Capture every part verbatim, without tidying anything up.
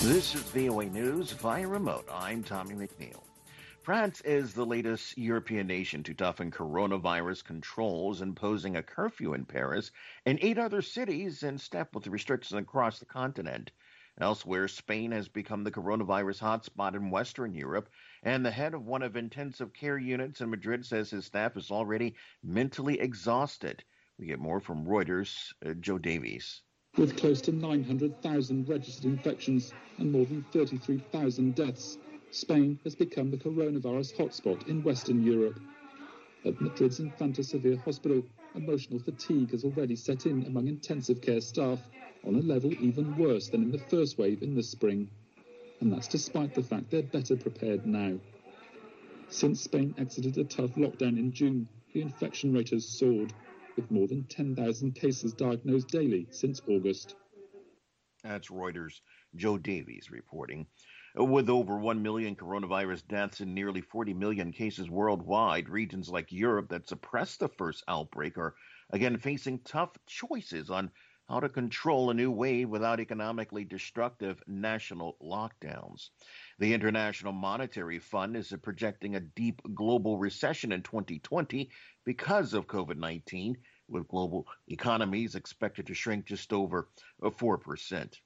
This is V O A News via remote. I'm Tommy McNeil. France is the latest European nation to toughen coronavirus controls, imposing a curfew in Paris and eight other cities in step with the restrictions across the continent. Elsewhere, Spain has become the coronavirus hotspot in Western Europe, and the head of one of intensive care units in Madrid says his staff is already mentally exhausted. We get more from Reuters' uh, Joe Davies. With close to nine hundred thousand registered infections and more than thirty-three thousand deaths, Spain has become the coronavirus hotspot in Western Europe. At Madrid's Infanta Sevilla Hospital, emotional fatigue has already set in among intensive care staff, on a level even worse than in the first wave in the spring. And that's despite the fact they're better prepared now. Since Spain exited a tough lockdown in June, the infection rate has soared, with more than ten thousand cases diagnosed daily since August. That's Reuters' Joe Davies reporting. With over one million coronavirus deaths and nearly forty million cases worldwide, regions like Europe that suppressed the first outbreak are again facing tough choices on how to control a new wave without economically destructive national lockdowns. The International Monetary Fund is projecting a deep global recession in twenty twenty because of COVID nineteen, with global economies expected to shrink just over four percent.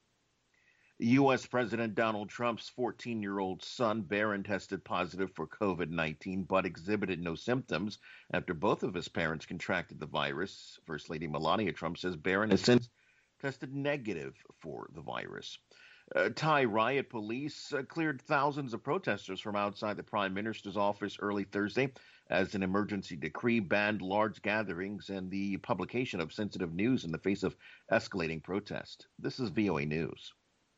U S. President Donald Trump's fourteen-year-old son, Barron, tested positive for COVID nineteen, but exhibited no symptoms after both of his parents contracted the virus. First Lady Melania Trump says Barron has since tested negative for the virus. Uh, Thai riot police uh, cleared thousands of protesters from outside the Prime Minister's office early Thursday as an emergency decree banned large gatherings and the publication of sensitive news in the face of escalating protest. This is V O A News.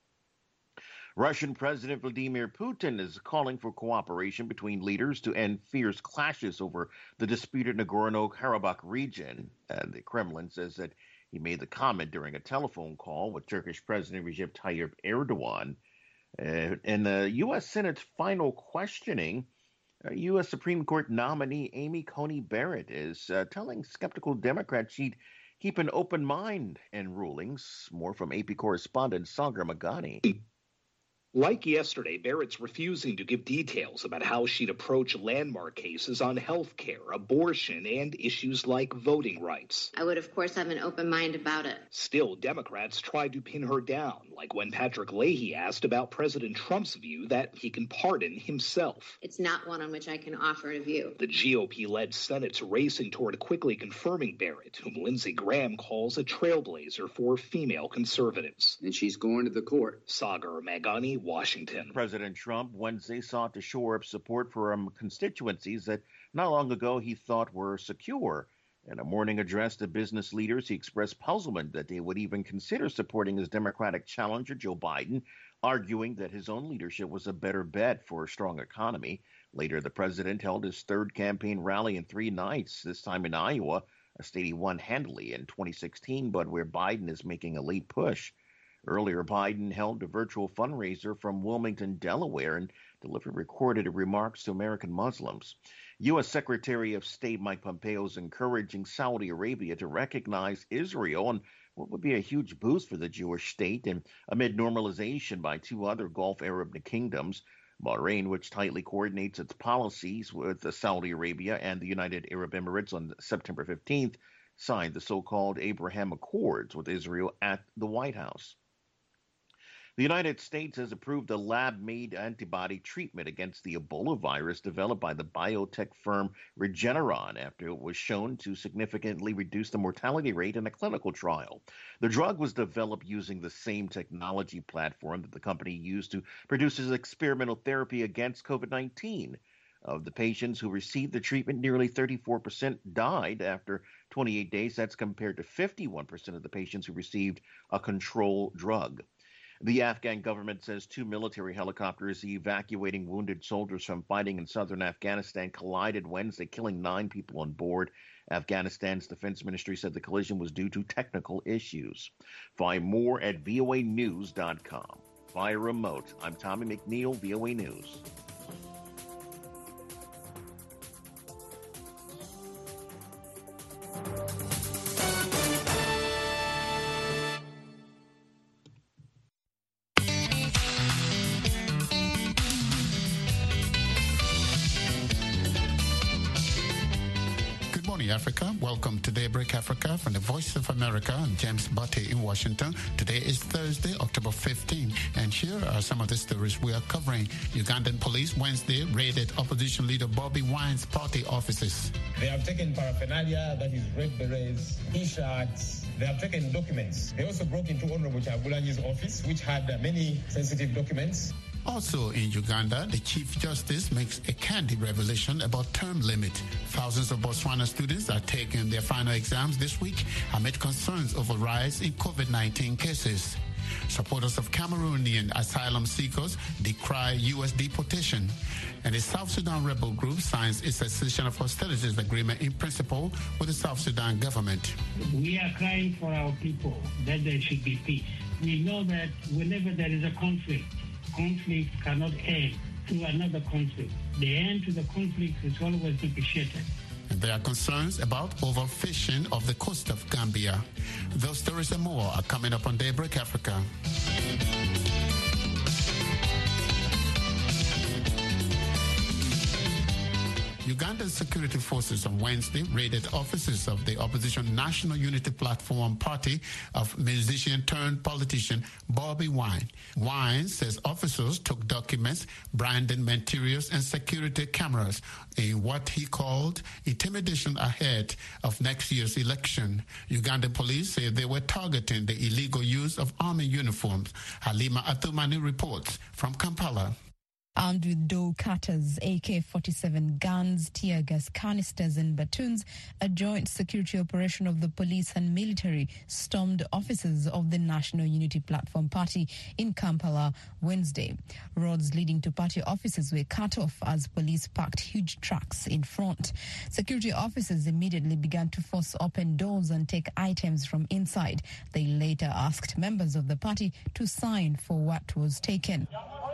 Russian President Vladimir Putin is calling for cooperation between leaders to end fierce clashes over the disputed Nagorno-Karabakh region. And the Kremlin says that he made the comment during a telephone call with Turkish President Recep Tayyip Erdogan. Uh, in the U S. Senate's final questioning, uh, U S. Supreme Court nominee Amy Coney Barrett is uh, telling skeptical Democrats she'd keep an open mind in rulings. More from A P correspondent Sagar Magani. Like yesterday, Barrett's refusing to give details about how she'd approach landmark cases on health care, abortion, and issues like voting rights. I would, of course, have an open mind about it. Still, Democrats tried to pin her down, like when Patrick Leahy asked about President Trump's view that he can pardon himself. It's not one on which I can offer a view. The G O P-led Senate's racing toward quickly confirming Barrett, whom Lindsey Graham calls a trailblazer for female conservatives. And she's going to the court. Sagar Magani, Washington. President Trump Wednesday sought to shore up support for um, constituencies that not long ago he thought were secure. In a morning address to business leaders, he expressed puzzlement that they would even consider supporting his Democratic challenger, Joe Biden, arguing that his own leadership was a better bet for a strong economy. Later, the president held his third campaign rally in three nights, this time in Iowa, a state he won handily in twenty sixteen, but where Biden is making a late push. Earlier, Biden held a virtual fundraiser from Wilmington, Delaware, and delivered recorded remarks to American Muslims. U S. Secretary of State Mike Pompeo is encouraging Saudi Arabia to recognize Israel and what would be a huge boost for the Jewish state, and amid normalization by two other Gulf Arab kingdoms. Bahrain, which tightly coordinates its policies with Saudi Arabia and the United Arab Emirates on September fifteenth, signed the so-called Abraham Accords with Israel at the White House. The United States has approved a lab-made antibody treatment against the Ebola virus developed by the biotech firm Regeneron after it was shown to significantly reduce the mortality rate in a clinical trial. The drug was developed using the same technology platform that the company used to produce its experimental therapy against COVID nineteen. Of the patients who received the treatment, nearly thirty-four percent died after twenty-eight days. That's compared to fifty-one percent of the patients who received a control drug. The Afghan government says two military helicopters evacuating wounded soldiers from fighting in southern Afghanistan collided Wednesday, killing nine people on board. Afghanistan's defense ministry said the collision was due to technical issues. Find more at V O A news dot com. Via remote, I'm Tommy McNeil, V O A News. Africa. Welcome to Daybreak Africa from the Voice of America. I'm James Butte in Washington. Today is Thursday, October fifteenth, and here are some of the stories we are covering. Ugandan police Wednesday raided opposition leader Bobi Wine's party offices. They have taken paraphernalia, that is red berets, T-shirts. They have taken documents. They also broke into Honorable Chagulanyi's office, which had uh, many sensitive documents. Also in Uganda, the Chief Justice makes a candid revelation about term limit. Thousands of Botswana students are taking their final exams this week amid concerns over rise in COVID nineteen cases. Supporters of Cameroonian asylum seekers decry U S deportation. And the South Sudan rebel group signs its cessation of hostilities agreement in principle with the South Sudan government. We are crying for our people that there should be peace. We know that whenever there is a conflict, conflict cannot end through another conflict. The end to the conflict is always negotiated. And there are concerns about overfishing of the coast of Gambia. Those stories and more are coming up on Daybreak Africa. Ugandan security forces on Wednesday raided offices of the opposition National Unity Platform party of musician-turned-politician Bobi Wine. Wine says officers took documents, branding materials, and security cameras in what he called intimidation ahead of next year's election. Ugandan police say they were targeting the illegal use of army uniforms. Halima Athumani reports from Kampala. Armed with dough cutters, A K forty-seven guns, tear gas canisters and batons, a joint security operation of the police and military stormed offices of the National Unity Platform Party in Kampala Wednesday. Roads leading to party offices were cut off as police parked huge trucks in front. Security officers immediately began to force open doors and take items from inside. They later asked members of the party to sign for what was taken.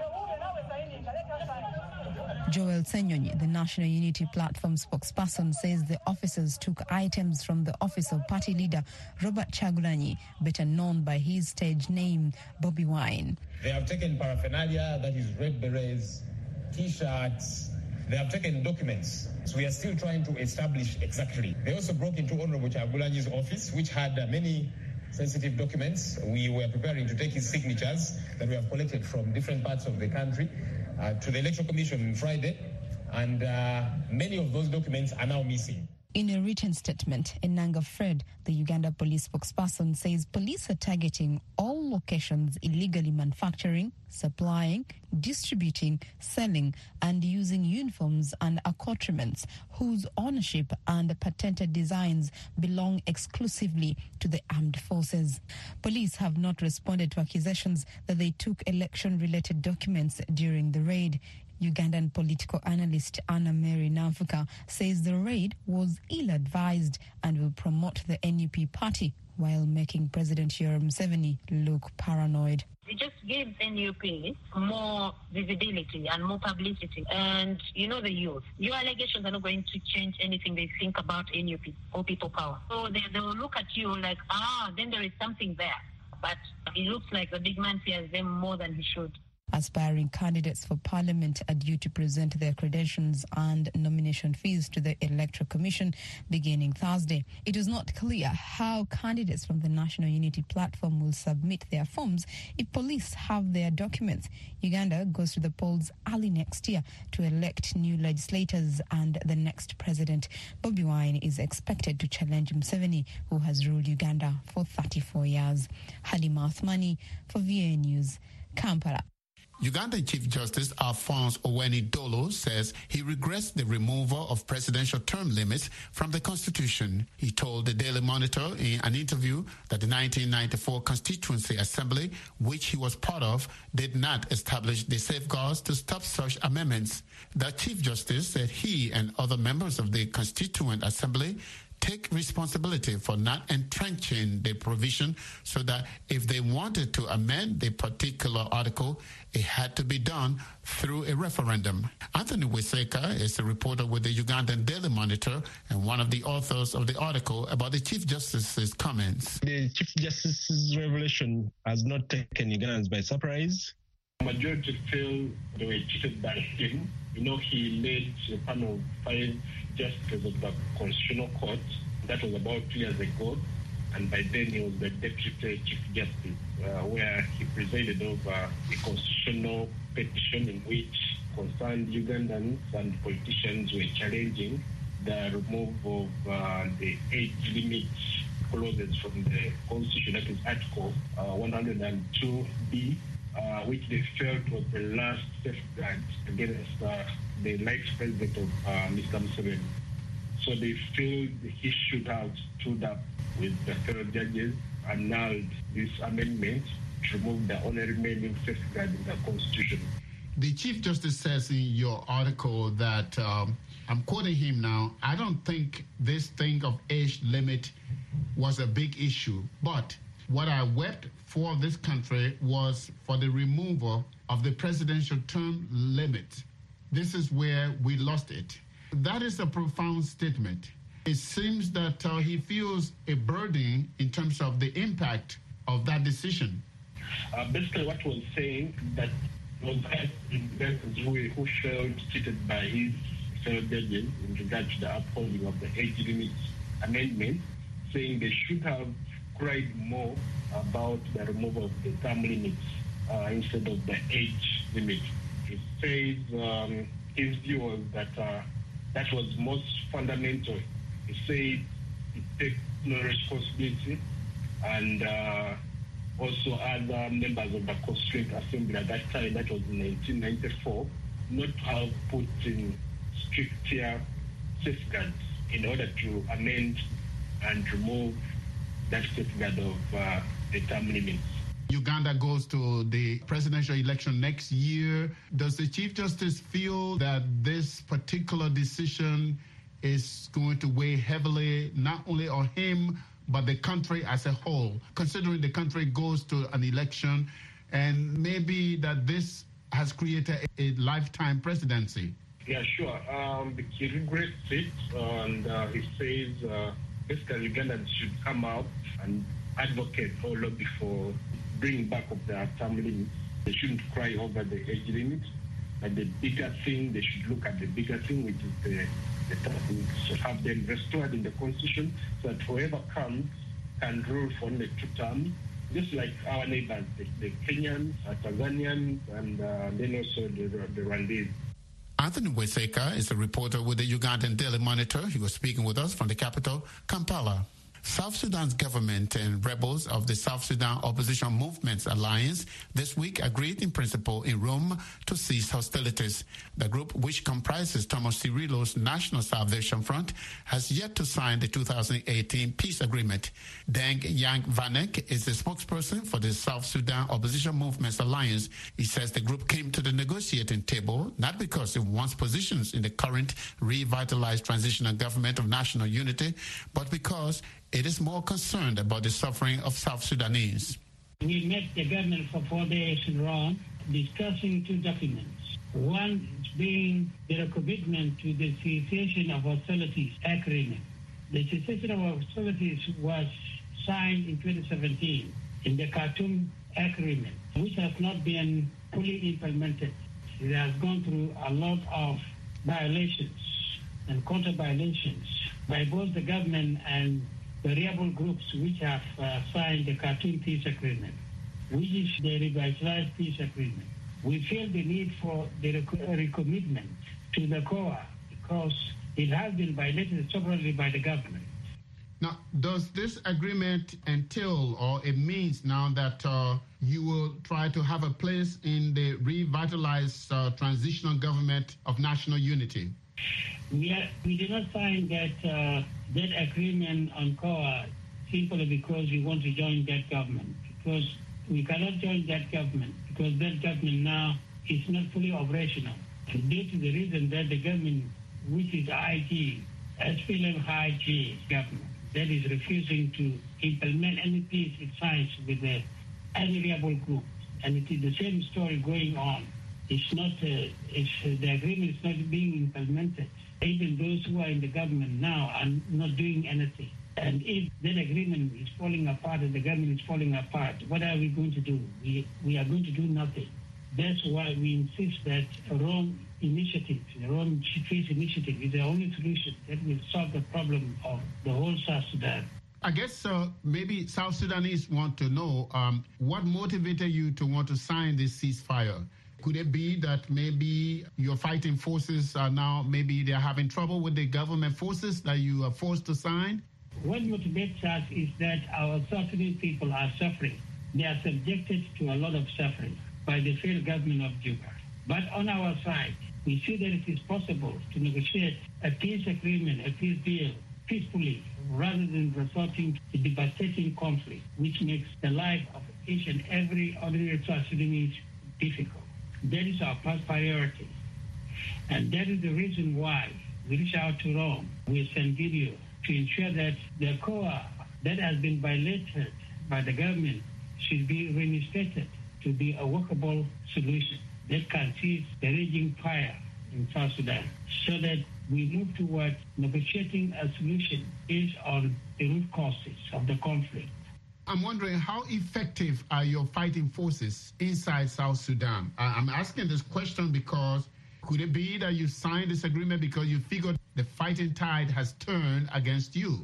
Joel Senyonyi, the National Unity Platform spokesperson, says the officers took items from the office of party leader Robert Chagulanyi, better known by his stage name, Bobi Wine. They have taken paraphernalia, that is red berets, T-shirts. They have taken documents. So we are still trying to establish exactly. They also broke into Honorable Chagulanyi's office, which had uh, many sensitive documents. We were preparing to take his signatures that we have collected from different parts of the country Uh, to the Electoral Commission on Friday, and uh, many of those documents are now missing. In a written statement, Enanga Fred, the Uganda police spokesperson, says police are targeting all locations illegally manufacturing, supplying, distributing, selling, and using uniforms and accoutrements whose ownership and patented designs belong exclusively to the armed forces. Police have not responded to accusations that they took election-related documents during the raid. Ugandan political analyst Anna Mary Nafuka says the raid was ill-advised and will promote the N U P party while making President Yoweri Museveni look paranoid. It just gives N U P more visibility and more publicity. And you know the youth. Your allegations are not going to change anything they think about N U P or people power. So they, they will look at you like, ah, then there is something there. But it looks like the big man fears them more than he should. Aspiring candidates for parliament are due to present their credentials and nomination fees to the Electoral Commission beginning Thursday. It is not clear how candidates from the National Unity Platform will submit their forms if police have their documents. Uganda goes to the polls early next year to elect new legislators and the next president. Bobi Wine is expected to challenge Museveni, who has ruled Uganda for thirty-four years. Halima Athumani for V A News, Kampala. Ugandan Chief Justice Alphonse Oweny-Dollo says he regrets the removal of presidential term limits from the Constitution. He told the Daily Monitor in an interview that the nineteen ninety-four Constituency Assembly, which he was part of, did not establish the safeguards to stop such amendments. The Chief Justice said he and other members of the Constituent Assembly take responsibility for not entrenching the provision so that if they wanted to amend the particular article, it had to be done through a referendum. Anthony Wiseka is a reporter with the Ugandan Daily Monitor and one of the authors of the article about the Chief Justice's comments. The Chief Justice's revelation has not taken Ugandans by surprise. The majority feel they were cheated by him. You know, he led a panel of five Justice of the Constitutional Court. That was about two years ago. And by then he was the Deputy Chief Justice, uh, where he presided over a constitutional petition in which concerned Ugandans and politicians were challenging the removal of uh, the age limit clauses from the Constitution, that is Article uh, one hundred two B, uh, which they felt was the last safeguard against uh, the late president of uh, Mister Museveni. So they feel he should have stood up with the fellow judges, annulled this amendment to remove the only remaining safeguard in the Constitution. The Chief Justice says in your article that, um, I'm quoting him now, I don't think this thing of age limit was a big issue, but what I wept for this country was for the removal of the presidential term limit. This is where we lost it. That is a profound statement. It seems that uh, he feels a burden in terms of the impact of that decision. Uh, basically, what he was saying that was that investors who, who felt cheated by his fellow judges in regard to the upholding of the age limit amendment, saying they should have cried more about the removal of the term limits uh, instead of the age limit. He says um, his view was that uh, that was most fundamental. He said it takes no responsibility, and uh, also other members of the Constituent Assembly at that time, that was in nineteen ninety-four, not to have put in stricter safeguards in order to amend and remove that safeguard of uh, the term limits. Uganda goes to the presidential election next year. Does the Chief Justice feel that this particular decision is going to weigh heavily not only on him, but the country as a whole, considering the country goes to an election, and maybe that this has created a, a lifetime presidency? Yeah, sure. Um, he regrets it, and uh, he says uh, basically Ugandans should come out and advocate or lobby for bringing back of the term limits. They shouldn't cry over the age limit, but the bigger thing, they should look at the bigger thing, which is the the term limits, to have them restored in the Constitution so that whoever comes can rule for only two terms, just like our neighbors, the, the Kenyans, uh, Tanzanians, and uh, then also the, the Rwandese. Anthony Weseka is a reporter with the Ugandan Daily Monitor. He was speaking with us from the capital, Kampala. South Sudan's government and rebels of the South Sudan Opposition Movements Alliance this week agreed in principle in Rome to cease hostilities. The group, which comprises Thomas Cirillo's National Salvation Front, has yet to sign the two thousand eighteen peace agreement. Deng Yang Vanek is the spokesperson for the South Sudan Opposition Movements Alliance. He says the group came to the negotiating table not because it wants positions in the current revitalized transitional government of national unity, but because it is more concerned about the suffering of South Sudanese. We met the government for four days in Rome discussing two documents. One being the commitment to the cessation of hostilities agreement. The cessation of hostilities was signed in twenty seventeen in the Khartoum agreement, which has not been fully implemented. It has gone through a lot of violations and counter-violations by both the government and the rebel groups which have uh, signed the Khartoum Peace Agreement, which is the revitalized peace agreement. We feel the need for the rec- recommitment to the C O A because it has been violated severally by the government. Now, does this agreement entail, or it means now that uh, you will try to have a place in the revitalized uh, transitional government of national unity? We, are, we did not sign that uh, that agreement on C O A simply because we want to join that government, because we cannot join that government because that government now is not fully operational due to the reason that the government, which is I G, S P L M-I G government, that is refusing to implement any peace it signs with the any rebel group, and it is the same story going on. It's not, uh, it's, uh, the agreement is not being implemented. Even those who are in the government now are not doing anything. And if that agreement is falling apart and the government is falling apart, what are we going to do? We, we are going to do nothing. That's why we insist that Rome Initiative, the Rome Peace Initiative, is the only solution that will solve the problem of the whole South Sudan. I guess uh, maybe South Sudanese want to know um, what motivated you to want to sign this ceasefire. Could it be that maybe your fighting forces are now, maybe they're having trouble with the government forces that you are forced to sign? What motivates us is that our South Sudanese people are suffering. They are subjected to a lot of suffering by the failed government of Juba. But on our side, we see that it is possible to negotiate a peace agreement, a peace deal, peacefully, rather than resorting to devastating conflict, which makes the life of each and every ordinary South Sudanese difficult. That is our first priority. And that is the reason why we reach out to Rome with San Video to ensure that the C O A that has been violated by the government should be reinstated to be a workable solution that can cease the raging fire in South Sudan, so that we move towards negotiating a solution based on the root causes of the conflict. I'm wondering, how effective are your fighting forces inside South Sudan? I'm asking this question because could it be that you signed this agreement because you figured the fighting tide has turned against you?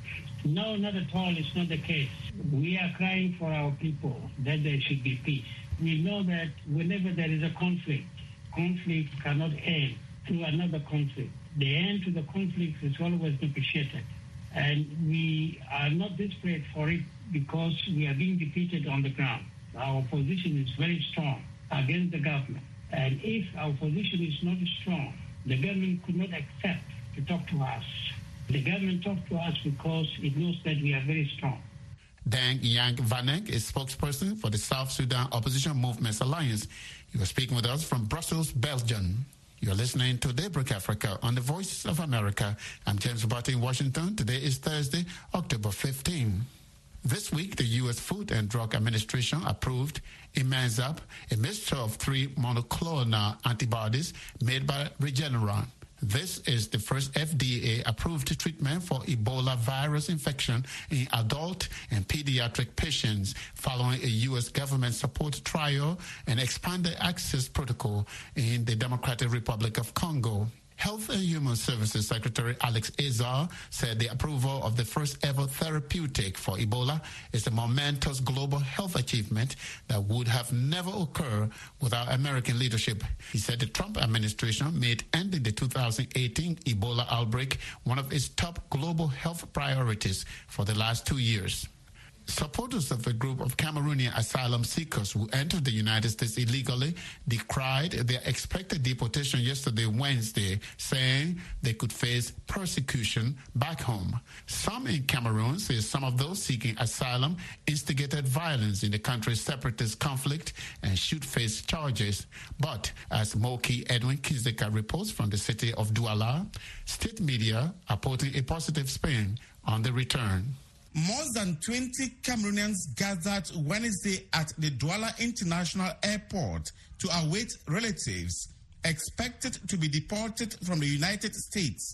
No, not at all. It's not the case. We are crying for our people that there should be peace. We know that whenever there is a conflict, conflict cannot end through another conflict. The end to the conflict is always negotiated. And we are not desperate for it because we are being defeated on the ground. Our position is very strong against the government. And if our position is not strong, the government could not accept to talk to us. The government talks to us because it knows that we are very strong. Dang Yang Vanek is spokesperson for the South Sudan Opposition Movements Alliance. You are speaking with us from Brussels, Belgium. You're listening to Daybreak Africa on the Voice of America. I'm James Barty in Washington. Today is Thursday, October fifteenth. This week, the U S Food and Drug Administration approved Imanzap, a mixture of three monoclonal antibodies made by Regeneron. This is the first F D A-approved treatment for Ebola virus infection in adult and pediatric patients following a U S government support trial and expanded access protocol in the Democratic Republic of Congo. Health and Human Services Secretary Alex Azar said the approval of the first ever therapeutic for Ebola is a momentous global health achievement that would have never occurred without American leadership. He said the Trump administration made ending the two thousand eighteen Ebola outbreak one of its top global health priorities for the last two years. Supporters of a group of Cameroonian asylum seekers who entered the United States illegally decried their expected deportation yesterday, Wednesday, saying they could face persecution back home. Some in Cameroon say some of those seeking asylum instigated violence in the country's separatist conflict and should face charges. But as Moki Edwin Kizeka reports from the city of Douala, state media are putting a positive spin on the return. More than twenty Cameroonians gathered Wednesday at the Douala International Airport to await relatives expected to be deported from the United States.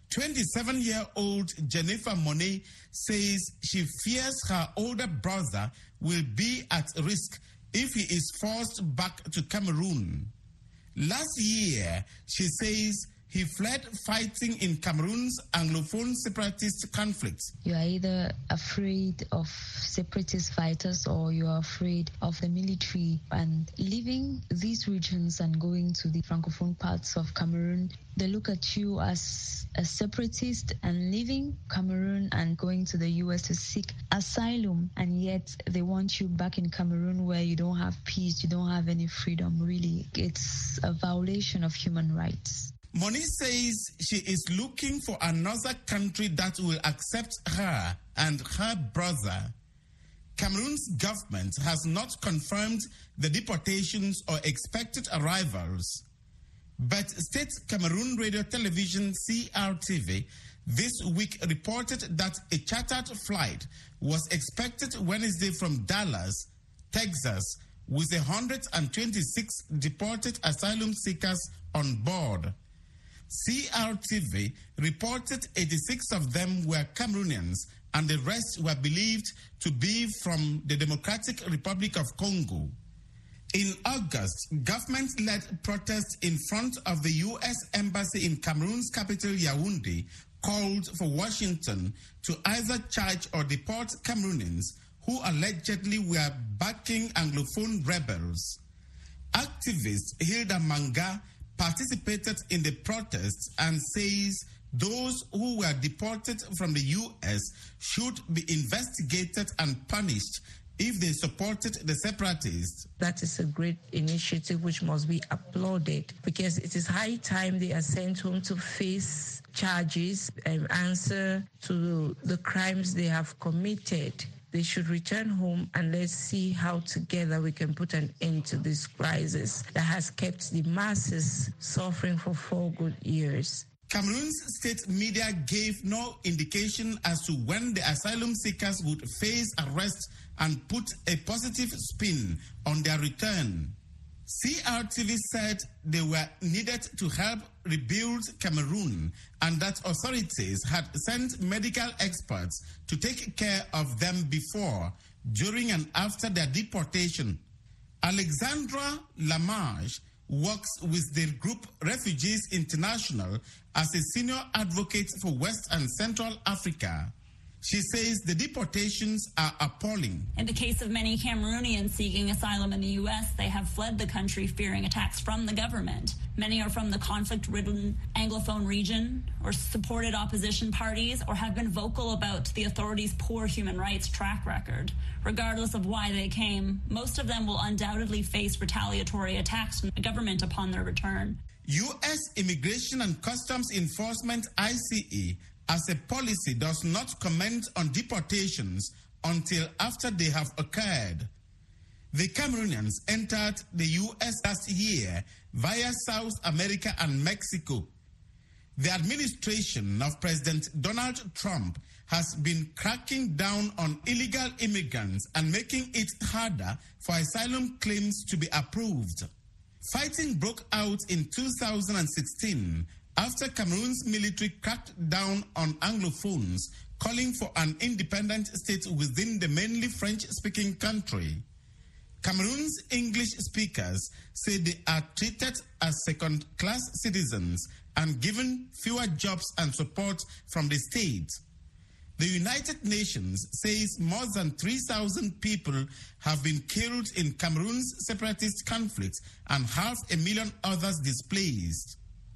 twenty-seven-year-old Jennifer Monet says she fears her older brother will be at risk if he is forced back to Cameroon. Last year, she says, he fled fighting in Cameroon's Anglophone separatist conflict. You are either afraid of separatist fighters or you are afraid of the military. And leaving these regions and going to the Francophone parts of Cameroon, they look at you as a separatist, and leaving Cameroon and going to the U S to seek asylum, and yet they want you back in Cameroon where you don't have peace, you don't have any freedom. Really, it's a violation of human rights. Moni says she is looking for another country that will accept her and her brother. Cameroon's government has not confirmed the deportations or expected arrivals. But State Cameroon Radio Television C R T V this week reported that a chartered flight was expected Wednesday from Dallas, Texas, with one hundred twenty-six deported asylum seekers on board. C R T V reported eighty-six of them were Cameroonians and the rest were believed to be from the Democratic Republic of Congo. In August, government-led protests in front of the U S Embassy in Cameroon's capital, Yaoundé, called for Washington to either charge or deport Cameroonians who allegedly were backing Anglophone rebels. Activist Hilda Manga participated in the protests and says those who were deported from the U S should be investigated and punished if they supported the separatists. That is a great initiative which must be applauded, because it is high time they are sent home to face charges and answer to the crimes they have committed. They should return home, and let's see how together we can put an end to this crisis that has kept the masses suffering for four good years. Cameroon's state media gave no indication as to when the asylum seekers would face arrest and put a positive spin on their return. C R T V said they were needed to help rebuild Cameroon and that authorities had sent medical experts to take care of them before, during and after their deportation. Alexandra Lamarche works with the group Refugees International as a senior advocate for West and Central Africa. She says the deportations are appalling. In the case of many Cameroonians seeking asylum in the U S, they have fled the country fearing attacks from the government. Many are from the conflict-ridden Anglophone region or supported opposition parties or have been vocal about the authorities' poor human rights track record. Regardless of why they came, most of them will undoubtedly face retaliatory attacks from the government upon their return. U S Immigration and Customs Enforcement, I C E, as a policy does not comment on deportations until after they have occurred. The Cameroonians entered the U S last year via South America and Mexico. The administration of President Donald Trump has been cracking down on illegal immigrants and making it harder for asylum claims to be approved. Fighting broke out in two thousand sixteen after Cameroon's military cracked down on Anglophones, calling for an independent state within the mainly French-speaking country. Cameroon's English speakers say they are treated as second-class citizens and given fewer jobs and support from the state. The United Nations says more than three thousand people have been killed in Cameroon's separatist conflict and half a million others displaced.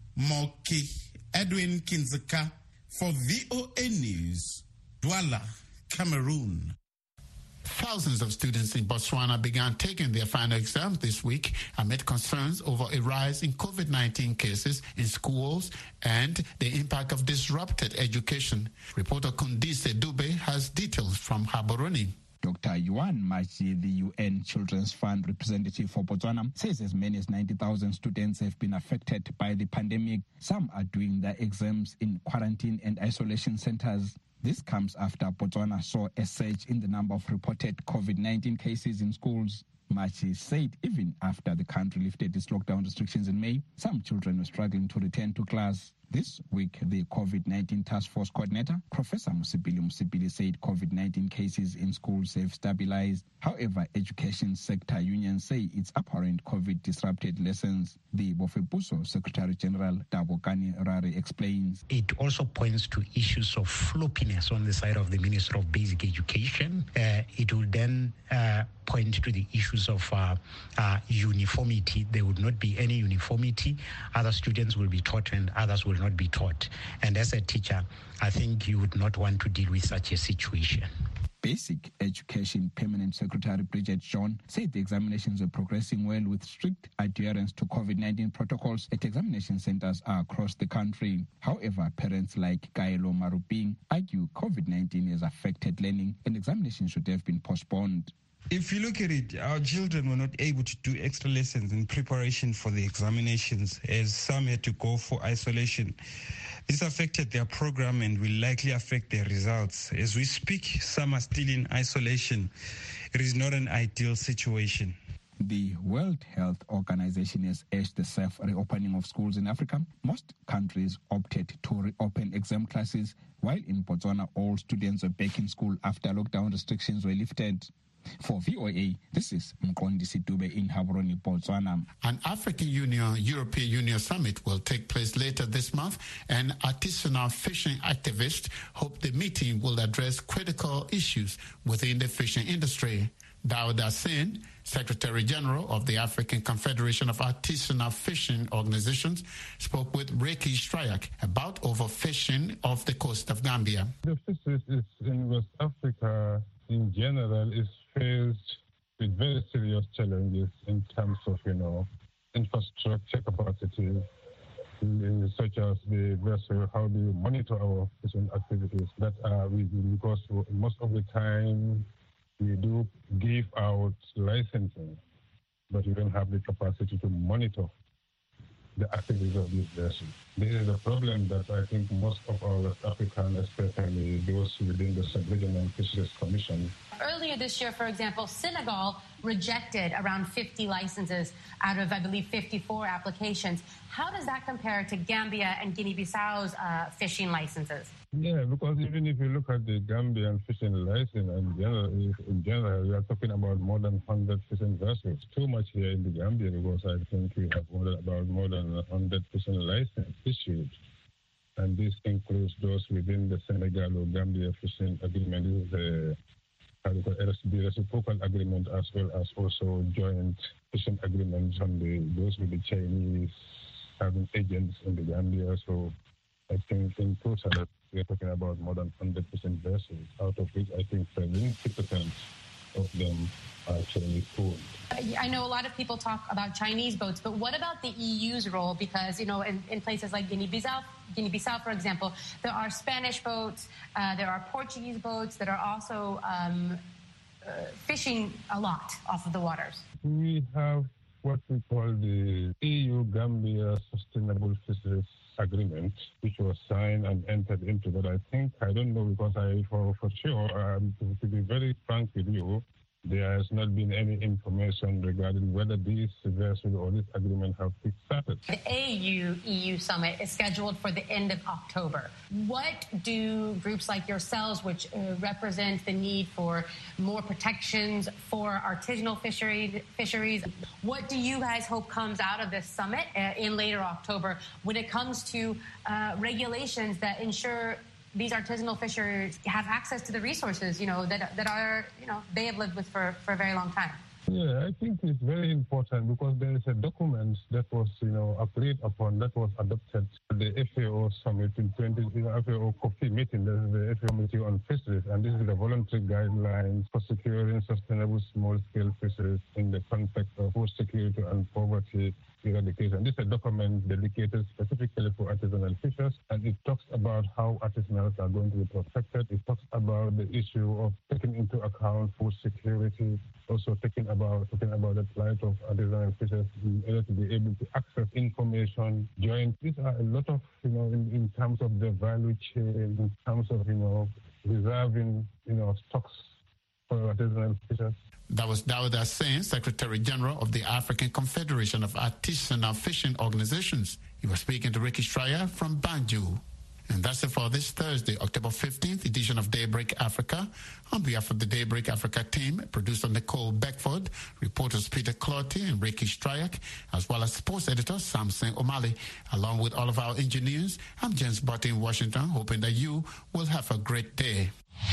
Moki Edwin Kinzeka for V O A News, Douala, Cameroon. Thousands of students in Botswana began taking their final exams this week amid concerns over a rise in COVID nineteen cases in schools and the impact of disrupted education. Reporter Kundise Dube has details from Gaborone. Doctor Yuan Machi, the U N Children's Fund representative for Botswana, says as many as ninety thousand students have been affected by the pandemic. Some are doing their exams in quarantine and isolation centers. This comes after Botswana saw a surge in the number of reported COVID nineteen cases in schools. Machi said even after the country lifted its lockdown restrictions in May, some children were struggling to return to class. This week, the COVID nineteen Task Force Coordinator, Professor Musibili Musibili, said COVID nineteen cases in schools have stabilized. However, education sector unions say it's apparent COVID disrupted lessons. The Bofebuso Secretary General Dabokani Rari explains. It also points to issues of floppiness on the side of the Minister of Basic Education. Uh, it will then uh, point to the issues of uh, uh, uniformity. There would not be any uniformity. Other students will be taught and others will not be taught. And as a teacher, I think you would not want to deal with such a situation. Basic Education Permanent Secretary Bridget John said the examinations are progressing well with strict adherence to COVID nineteen protocols at examination centers across the country. However, parents like Kaelo Maruping argue COVID nineteen has affected learning and examinations should have been postponed. If you look at it, our children were not able to do extra lessons in preparation for the examinations, as some had to go for isolation. This affected their program and will likely affect their results. As we speak, some are still in isolation. It is not an ideal situation. The World Health Organization has urged the safe reopening of schools in Africa. Most countries opted to reopen exam classes, while in Botswana, all students were back in school after lockdown restrictions were lifted. For V O A, this is Mqondisi Dube in Gaborone, Botswana. An African Union European Union summit will take place later this month, and artisanal fishing activists hope the meeting will address critical issues within the fishing industry. Dawda Singh, Secretary General of the African Confederation of Artisanal Fishing Organizations, spoke with Ricky Stryak about overfishing off the coast of Gambia. The fisheries is in West Africa in general is faced with very serious challenges in terms of, you know, infrastructure capacity, such as the vessel, how do you monitor our fishing activities that are with, because most of the time we do give out licensing, but we don't have the capacity to monitor the activities of these vessels. This is a problem that I think most of our West African, especially those within the Sub-Regional Fisheries Commission. Earlier this year, for example, Senegal rejected around fifty licenses out of, I believe, fifty-four applications. How does that compare to Gambia and Guinea-Bissau's uh, fishing licenses? Yeah, because even if you look at the Gambian fishing license, in general, in general, we are talking about more than one hundred fishing vessels. Too much here in the Gambia, because I think we have more than, about more than one hundred fishing licenses issued. And this includes those within the Senegal or Gambia fishing agreement. This is the the reciprocal agreement, as well as also joint fishing agreements on the those with the Chinese having agents in the Gambia. So I think in total we're talking about more than one hundred percent vessels, out of which I think seventy percent of them are Chinese owned. I know a lot of people talk about Chinese boats, but what about the E U's role? Because, you know, in, in places like Guinea-Bissau, Guinea-Bissau, for example, there are Spanish boats, uh, there are Portuguese boats that are also um, uh, fishing a lot off of the waters. We have what we call the E U-Gambia Sustainable Fisheries Agreement, which was signed and entered into. But I think, I don't know, because I, for, for sure, um, to, to be very frank with you, there has not been any information regarding whether these vessels or this agreement have kickstarted. The A U E U summit is scheduled for the end of October. What do groups like yourselves, which uh, represent the need for more protections for artisanal fisheries, fisheries, what do you guys hope comes out of this summit uh, in later October when it comes to uh, regulations that ensure these artisanal fishers have access to the resources, you know, that that are, you know, they have lived with for, for a very long time? Yeah, I think it's very important because there is a document that was, you know, agreed upon, that was adopted at the F A O summit in twenty, you know, F A O coffee meeting, this is the F A O meeting on fisheries, and this is the voluntary guidelines for securing sustainable small-scale fisheries in the context of food security and poverty eradication. This is a document dedicated specifically for artisanal fishers, and it talks about how artisanals are going to be protected. It talks about the issue of taking into account food security, also taking about talking about the plight of artisanal fishers in order to be able to access information, join. These are a lot of, you know, in, in terms of the value chain, in terms of, you know, reserving, you know, stocks for artisanal fishers. That was Dawda Singh, Secretary General of the African Confederation of Artisanal Fishing Organizations. He was speaking to Ricky Stryak from Banjul. And that's it for this Thursday, October fifteenth edition of Daybreak Africa. On behalf of the Daybreak Africa team, producer Nicole Beckford, reporters Peter Clotty and Ricky Stryak, as well as sports editor Samson O'Malley, along with all of our engineers, I'm James Butt in Washington, hoping that you will have a great day.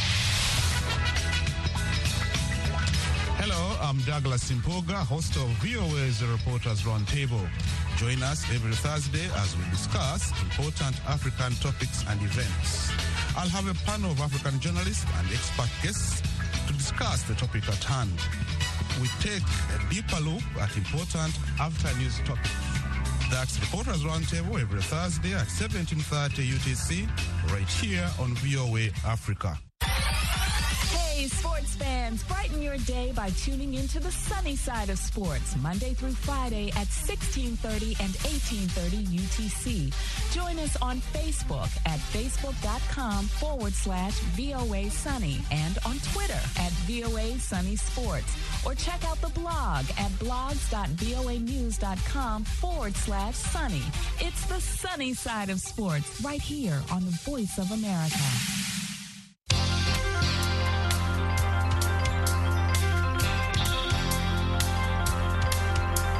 Hello, I'm Douglas Impoga, host of V O A's Reporters Roundtable. Join us every Thursday as we discuss important African topics and events. I'll have a panel of African journalists and expert guests to discuss the topic at hand. We take a deeper look at important after-news topics. That's Reporters Roundtable every Thursday at seventeen thirty U T C, right here on V O A Africa. Hey, sports fans, brighten your day by tuning into the sunny side of sports, Monday through Friday at sixteen thirty and eighteen thirty U T C. Join us on Facebook at facebook.com forward slash VOA Sunny and on Twitter at VOA Sunny Sports. Or check out the blog at blogs.voanews.com forward slash sunny. It's the sunny side of sports right here on the Voice of America.